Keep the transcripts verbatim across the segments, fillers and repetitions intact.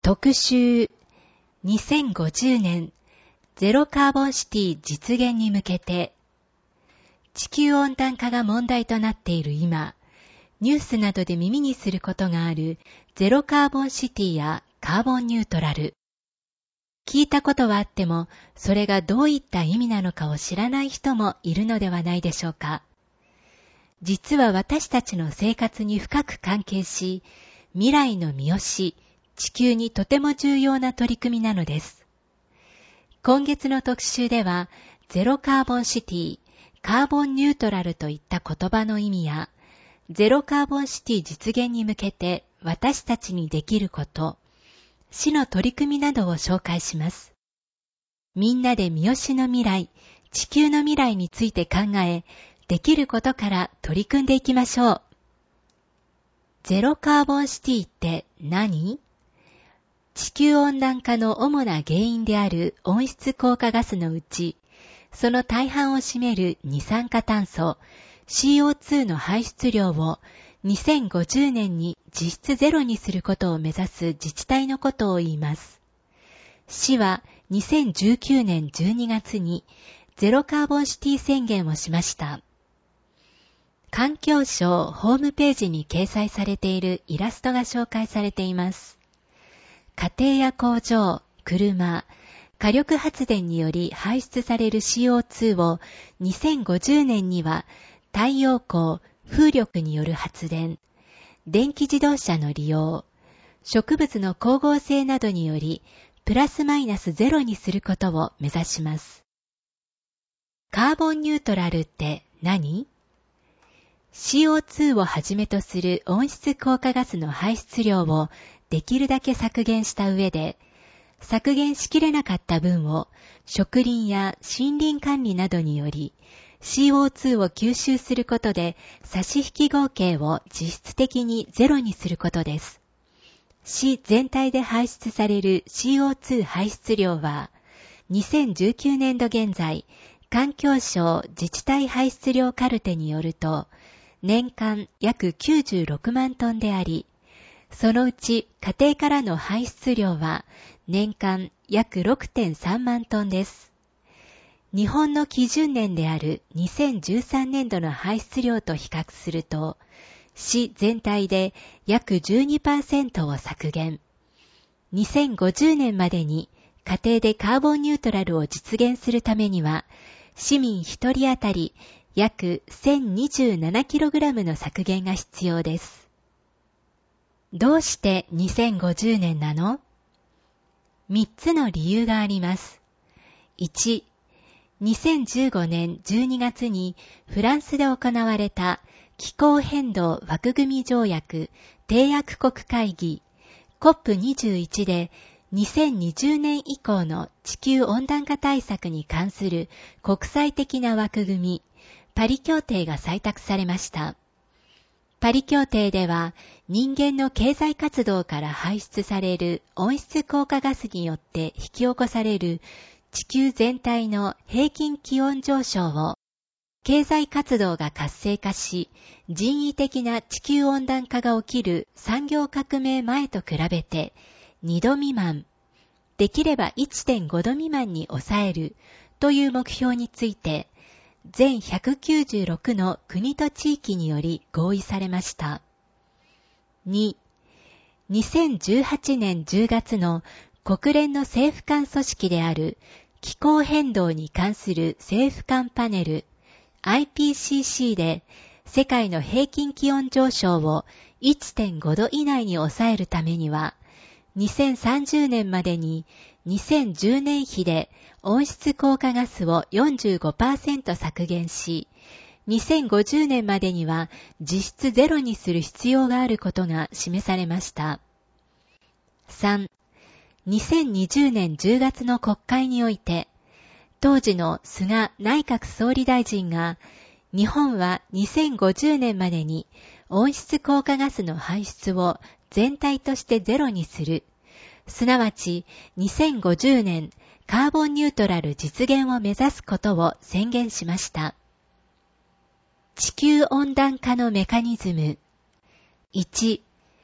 特集にせんごじゅうねんゼロカーボンシティ実現に向けて。地球温暖化が問題となっている今、ニュースなどで耳にすることがあるゼロカーボンシティやカーボンニュートラル。聞いたことはあっても、それがどういった意味なのかを知らない人もいるのではないでしょうか。実は私たちの生活に深く関係し、未来の見押し、地球にとても重要な取り組みなのです。今月の特集では、ゼロカーボンシティ、カーボンニュートラルといった言葉の意味や、ゼロカーボンシティ実現に向けて私たちにできること、市の取り組みなどを紹介します。みんなで見押しの未来、地球の未来について考え、できることから取り組んでいきましょう。ゼロカーボンシティって何？地球温暖化の主な原因である温室効果ガスのうち、その大半を占める二酸化炭素、シーオーツー の排出量をにせんごじゅうねんに実質ゼロにすることを目指す自治体のことを言います。市はにせんじゅうきゅうねんじゅうにがつにゼロカーボンシティ宣言をしました。環境省ホームページに掲載されているイラストが紹介されています。家庭や工場、車、火力発電により排出される シーオーツー をにせんごじゅうねんには太陽光、風力による発電、電気自動車の利用、植物の光合成などによりプラスマイナスゼロにすることを目指します。カーボンニュートラルって何？ シーオーツー をはじめとする温室効果ガスの排出量をできるだけ削減した上で、削減しきれなかった分を植林や森林管理などにより シーオーツー を吸収することで差し引き合計を実質的にゼロにすることです。市全体で排出される シーオーツー 排出量はにせんじゅうきゅうねんど現在、環境省自治体排出量カルテによると年間約きゅうじゅうろくまんトンであり、そのうち家庭からの排出量は年間約 ろくてんさんまんトンです。日本の基準年であるにせんじゅうさんねんどの排出量と比較すると、市全体で約 じゅうにパーセント を削減。にせんごじゅうねんまでに家庭でカーボンニュートラルを実現するためには、市民ひとり当たり約 せんにじゅうななキログラム の削減が必要です。どうしてにせんごじゅうねんなの？みっつの理由があります。いち、にせんじゅうごねんじゅうにがつにフランスで行われた気候変動枠組み条約締約国会議 コップにじゅういち でにせんにじゅうねん以降の地球温暖化対策に関する国際的な枠組みパリ協定が採択されました。パリ協定では人間の経済活動から排出される温室効果ガスによって引き起こされる地球全体の平均気温上昇を経済活動が活性化し人為的な地球温暖化が起きる産業革命前と比べてにど未満、できれば いってんごど未満に抑えるという目標について全ひゃくきゅうじゅうろくの国と地域により合意されました。に、にせんじゅうはちねんじゅうがつの国連の政府間組織である気候変動に関する政府間パネル アイピーシーシー で世界の平均気温上昇を いってんごど以内に抑えるためにはにせんさんじゅうねんまでににせんじゅうねん比で温室効果ガスを よんじゅうごパーセント 削減し、にせんごじゅうねんまでには実質ゼロにする必要があることが示されました。さん、にせんにじゅうねんじゅうがつの国会において、当時の菅内閣総理大臣が、日本はにせんごじゅうねんまでに温室効果ガスの排出を全体としてゼロにする、すなわちにせんごじゅうねんカーボンニュートラル実現を目指すことを宣言しました。地球温暖化のメカニズム。いち、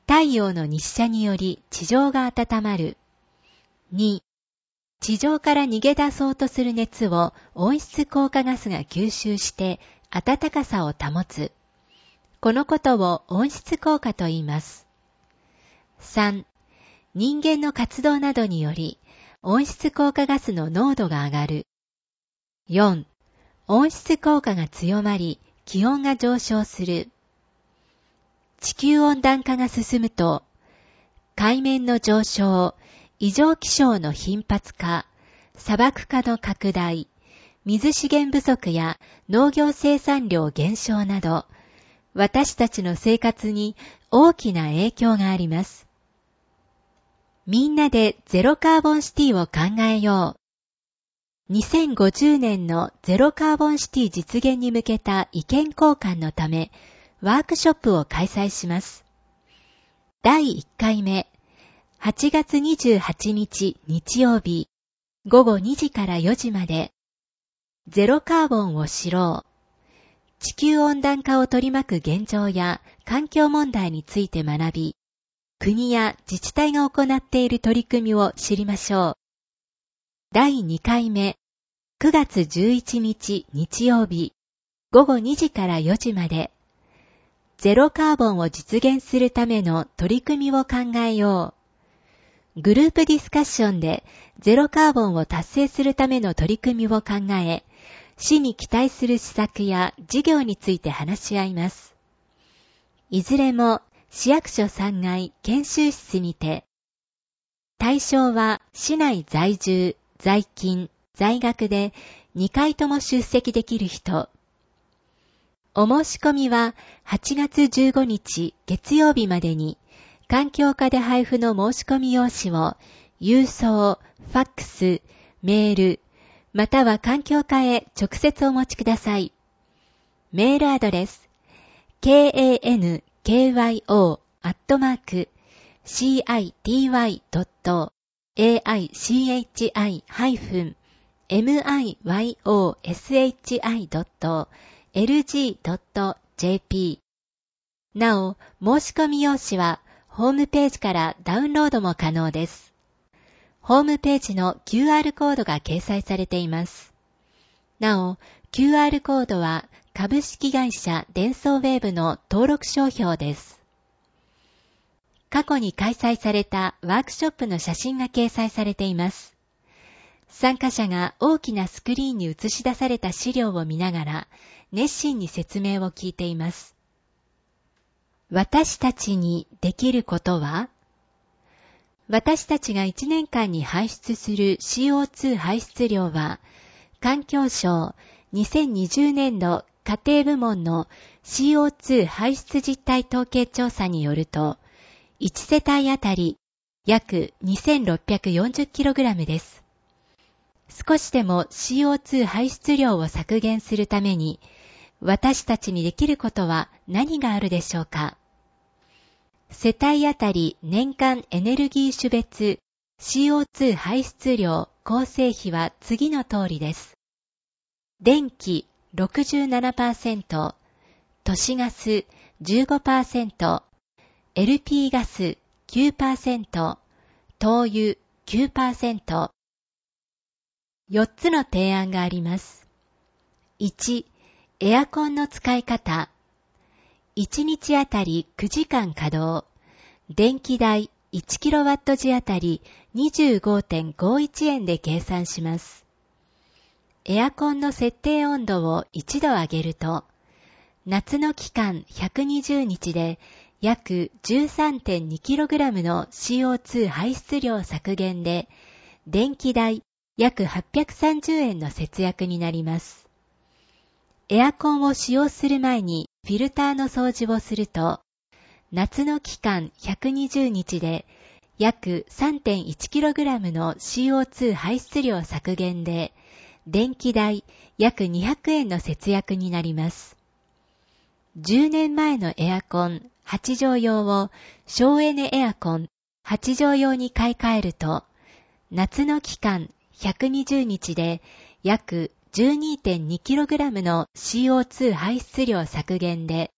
太陽の日射により地上が温まる。に、地上から逃げ出そうとする熱を温室効果ガスが吸収して暖かさを保つ。このことを温室効果と言います。さん、人間の活動などにより温室効果ガスの濃度が上がる。よん、温室効果が強まり気温が上昇する。地球温暖化が進むと、海面の上昇、異常気象の頻発化、砂漠化の拡大、水資源不足や農業生産量減少など、私たちの生活に大きな影響があります。みんなでゼロカーボンシティを考えよう。にせんごじゅうねんのゼロカーボンシティ実現に向けた意見交換のため、ワークショップを開催します。だいいっかいめ、はちがつにじゅうはちにち日曜日、ごごにじからよじまで、ゼロカーボンを知ろう。地球温暖化を取り巻く現状や環境問題について学び、国や自治体が行っている取り組みを知りましょう。だいにかいめ、くがつじゅういちにち日曜日、ごごにじからよじまで、ゼロカーボンを実現するための取り組みを考えよう。グループディスカッションでゼロカーボンを達成するための取り組みを考え、市に期待する施策や事業について話し合います。いずれも市役所さんがい研修室にて、対象は市内在住、在勤、在学でにかいとも出席できる人。お申し込みははちがつじゅうごにち月曜日までに環境課で配布の申し込み用紙を郵送、ファックス、メール、または環境課へ直接お持ちください。メールアドレス ケーエーエヌケーワイオー アットマーク シーアイティーワイ ドット エーアイシーエイチアイ ハイフン エムアイワイオーエスエイチアイ ドット エルジー ドット ジェーピー。なお、申し込み用紙はホームページからダウンロードも可能です。ホームページの キューアール コードが掲載されています。なお、キューアール コードは株式会社デンソーウェーブの登録商標です。過去に開催されたワークショップの写真が掲載されています。参加者が大きなスクリーンに映し出された資料を見ながら熱心に説明を聞いています。私たちにできることは？私たちがいちねんかんに排出する シーオーツー 排出量は、環境省にせんにじゅうねんど家庭部門の シーオーツー 排出実態統計調査によると、いちせたいあたり約 にせんろっぴゃくよんじゅっキログラム です。少しでも シーオーツー 排出量を削減するために、私たちにできることは何があるでしょうか？世帯あたり年間エネルギー種別 シーオーツー 排出量構成比は次の通りです。電気 ろくじゅうななパーセント、都市ガス じゅうごパーセント、エルピー ガス きゅうパーセント、灯油 きゅうパーセント。よっつの提案があります。いち、エアコンの使い方。いちにちあたりくじかん稼働。電気代いちキロワットじあたり にじゅうごてんごいちえんで計算します。エアコンの設定温度をいちど上げると、夏の期間ひゃくにじゅうにちで約 じゅうさんてんにキログラム の シーオーツー 排出量削減で、電気代約はっぴゃくさんじゅうえんの節約になります。エアコンを使用する前にフィルターの掃除をすると、夏の期間ひゃくにじゅうにちで約 さんてんいちキログラム の シーオーツー 排出量削減で、電気代約にひゃくえんの節約になります。じゅうねんまえのエアコンはちじょうようを省エネエアコンはちじょうように買い替えると、夏の期間ひゃくにじゅうにちで約 じゅうにてんにキログラム の シーオーツー 排出量削減で、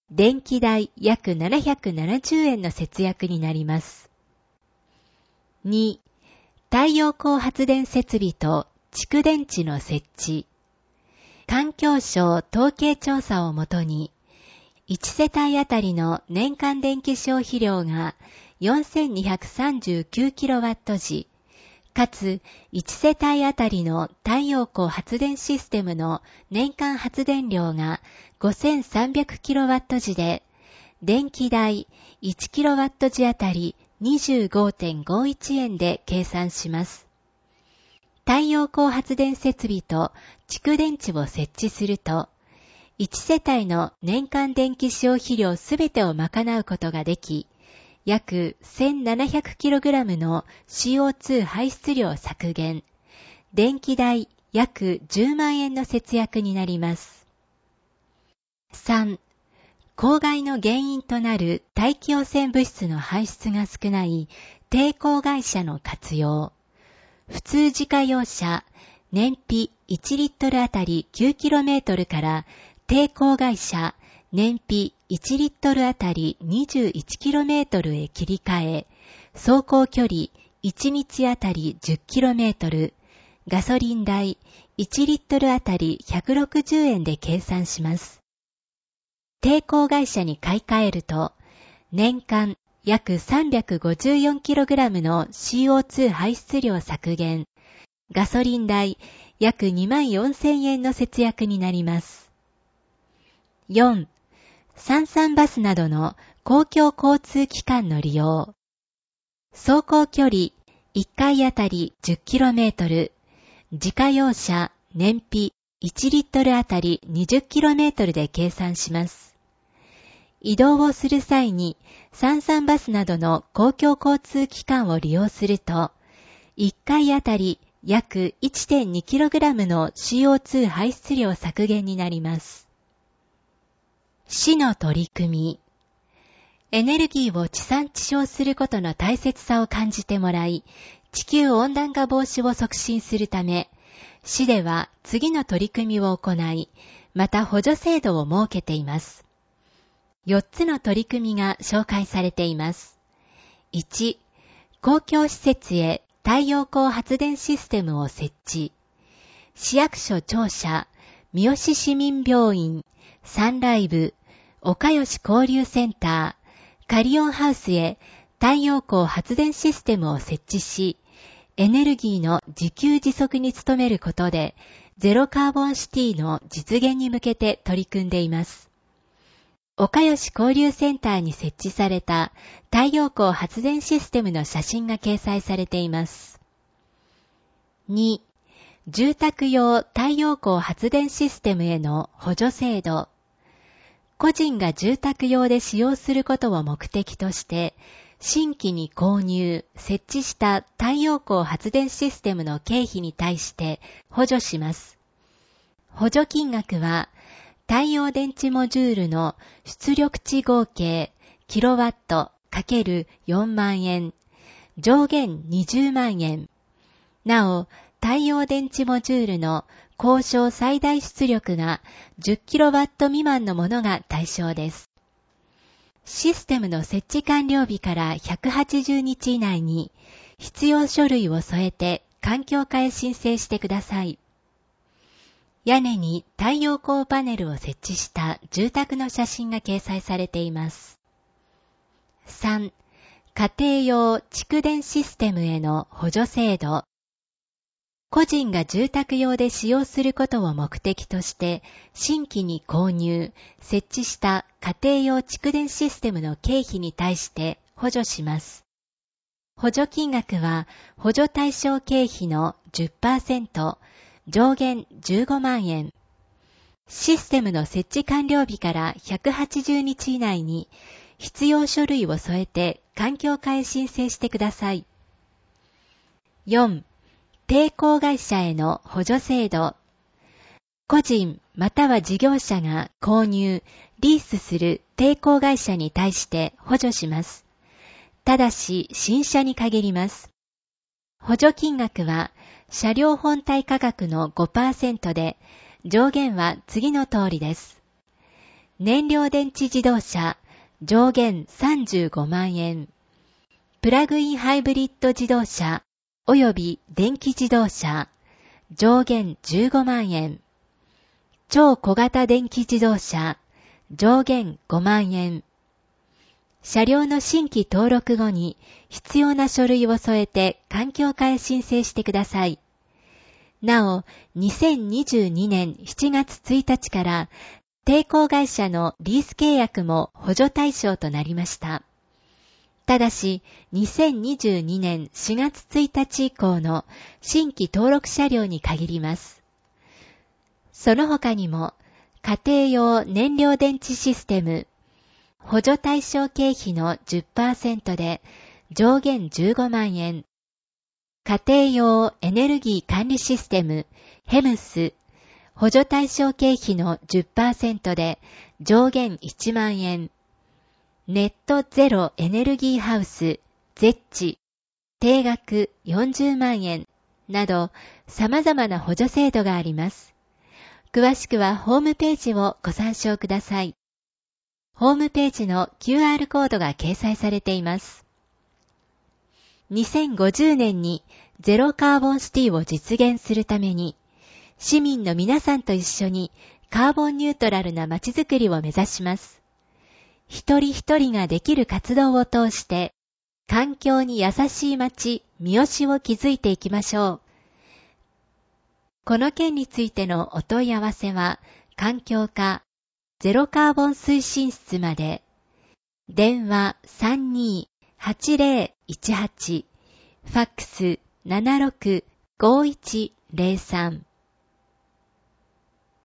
電気代約ななひゃくななじゅうえんの節約になります。に、太陽光発電設備と蓄電池の設置。環境省統計調査をもとに、いちせたいあたりの年間電気消費量が よんせんにひゃくさんじゅうきゅうキロワット時、かついちせたいあたりの太陽光発電システムの年間発電量が ごせんさんびゃくキロワット時で、電気代いちキロワット時あたり にじゅうごてんごいちえんで計算します。太陽光発電設備と蓄電池を設置すると、いちせたいの年間電気消費量すべてを賄うことができ、約 せんななひゃくキログラム の シーオーツー 排出量削減、電気代約じゅうまんえんの節約になります。さん、公害の原因となる大気汚染物質の排出が少ない低公害車の活用。普通自家用車、燃費いちリットルあたり きゅうキロメートルから低公害車、燃費いちリットルあたり にじゅういちキロメートルへ切り替え、走行距離いちにちあたり じゅっキロメートル、ガソリン代いちリットルあたりひゃくろくじゅうえんで計算します。低公害車に買い替えると、年間約 さんびゃくごじゅうよんキログラム の シーオーツー 排出量削減、ガソリン代約にまんよんせんえんの節約になります。よん、三々バスなどの公共交通機関の利用。走行距離いっかいあたり じゅっキロメートル、自家用車燃費いちリットルあたり にじゅっキロメートル で計算します。移動をする際に三々バスなどの公共交通機関を利用すると、いっかいあたり約 いってんにキログラム の シーオーツー 排出量削減になります。市の取り組み。エネルギーを地産地消することの大切さを感じてもらい、地球温暖化防止を促進するため、市では次の取り組みを行い、また補助制度を設けています。よっつの取り組みが紹介されています。いち、公共施設へ太陽光発電システムを設置。市役所庁舎、三好市民病院、サンライブ、岡吉交流センター、カリオンハウスへ太陽光発電システムを設置し、エネルギーの自給自足に努めることで、ゼロカーボンシティの実現に向けて取り組んでいます。岡吉交流センターに設置された太陽光発電システムの写真が掲載されています。に、住宅用太陽光発電システムへの補助制度。個人が住宅用で使用することを目的として、新規に購入、設置した太陽光発電システムの経費に対して補助します。補助金額は、太陽電池モジュールの出力値合計キロワット ×よんまんえん、上限にじゅうまんえん。なお、太陽電池モジュールの交渉最大出力が じゅっキロワット 未満のものが対象です。システムの設置完了日からひゃくはちじゅうにち以内に必要書類を添えて環境課へ申請してください。屋根に太陽光パネルを設置した住宅の写真が掲載されています。さん、家庭用蓄電システムへの補助制度。個人が住宅用で使用することを目的として、新規に購入、設置した家庭用蓄電システムの経費に対して補助します。補助金額は、補助対象経費の じゅっパーセント、上限じゅうごまんえん。システムの設置完了日からひゃくはちじゅうにち以内に、必要書類を添えて環境課へ申請してください。よん、低公害者への補助制度。個人または事業者が購入、リースする低公害者に対して補助します。ただし新車に限ります。補助金額は車両本体価格の ごパーセント で、上限は次の通りです。 燃料電池自動車上限さんじゅうごまんえん、プラグインハイブリッド自動車及び電気自動車上限じゅうごまんえん、超小型電気自動車上限ごまんえん、車両の新規登録後に必要な書類を添えて環境課へ申請してください。なお、にせんにじゅうにねんしちがつついたちから帝光会社のリース契約も補助対象となりました。ただし、にせんにじゅうにねんしがつついたち以降の新規登録車両に限ります。その他にも、家庭用燃料電池システム、補助対象経費の じゅっパーセント で上限じゅうごまんえん、家庭用エネルギー管理システム、ヘムス、補助対象経費の じゅっパーセント で上限いちまんえん、ネットゼロエネルギーハウス、ゼッチ、定額よんじゅうまんえんなど様々な補助制度があります。詳しくはホームページをご参照ください。ホームページの キューアール コードが掲載されています。にせんごじゅうねんにゼロカーボンシティを実現するために、市民の皆さんと一緒にカーボンニュートラルな街づくりを目指します。一人一人ができる活動を通して、環境に優しい街、三好を築いていきましょう。この件についてのお問い合わせは、環境課ゼロカーボン推進室まで、電話 さんにーはちぜろいちはち、ファックス ななろくごいちぜろさん